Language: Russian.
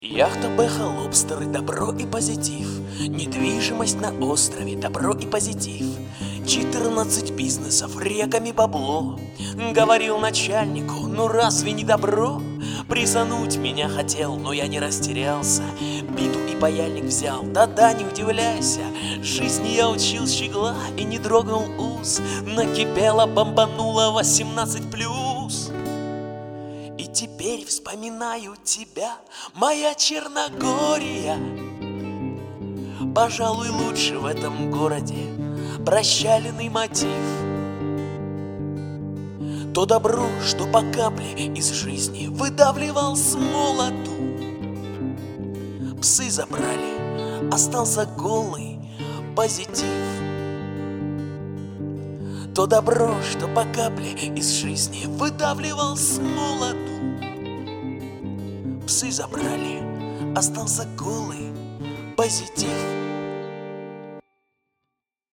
Яхта, бэха, лобстеры, добро и позитив. Недвижимость на острове, добро и позитив. 14 бизнесов, реками бабло. Говорил начальнику, ну разве не добро? Призануть меня хотел, но я не растерялся. Биту и паяльник взял, да-да, не удивляйся. Жизни я учил щегла и не дрогнул ус. Накипело, бомбануло 18+. И теперь вспоминаю тебя, моя Черногория. Пожалуй, лучше в этом городе прощальный мотив. То добро, что по капле из жизни выдавливал с молоту. Псы забрали, остался голый позитив. То добро, что по капле из жизни выдавливал с молоту. Псы забрали, остался голый позитив.